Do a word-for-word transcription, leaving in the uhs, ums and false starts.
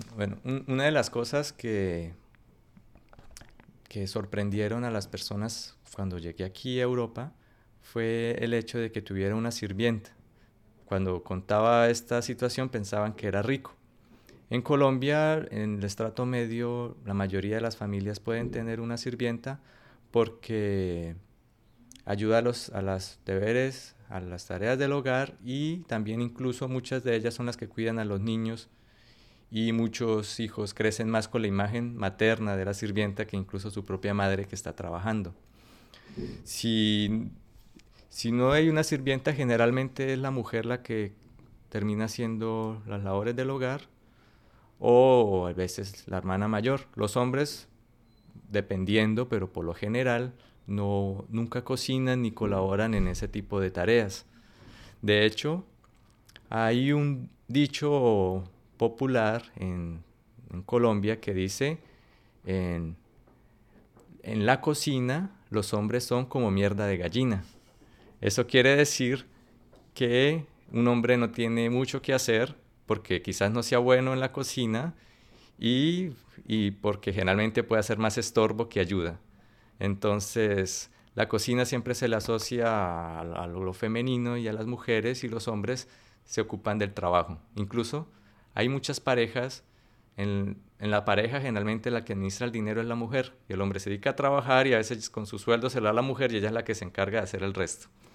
Bueno, un- una de las cosas que, que sorprendieron a las personas cuando llegué aquí a Europa fue el hecho de que tuviera una sirvienta. Cuando contaba esta situación pensaban que era rico. En Colombia, en el estrato medio, la mayoría de las familias pueden tener una sirvienta porque ayuda a los a los deberes, a las tareas del hogar y también incluso muchas de ellas son las que cuidan a los niños y muchos hijos crecen más con la imagen materna de la sirvienta que incluso su propia madre que está trabajando. Si, si no hay una sirvienta, generalmente es la mujer la que termina haciendo las labores del hogar o a veces la hermana mayor. Los hombres, dependiendo, pero por lo general, no, nunca cocinan ni colaboran en ese tipo de tareas. De hecho, hay un dicho popular en, en Colombia que dice, en, en la cocina los hombres son como mierda de gallina. Eso quiere decir que un hombre no tiene mucho que hacer porque quizás no sea bueno en la cocina y, y porque generalmente puede hacer más estorbo que ayuda. Entonces, la cocina siempre se le asocia a, a lo femenino y a las mujeres y los hombres se ocupan del trabajo. Incluso hay muchas parejas, en, en la pareja generalmente la que administra el dinero es la mujer y el hombre se dedica a trabajar y a veces con su sueldo se lo da a la mujer y ella es la que se encarga de hacer el resto.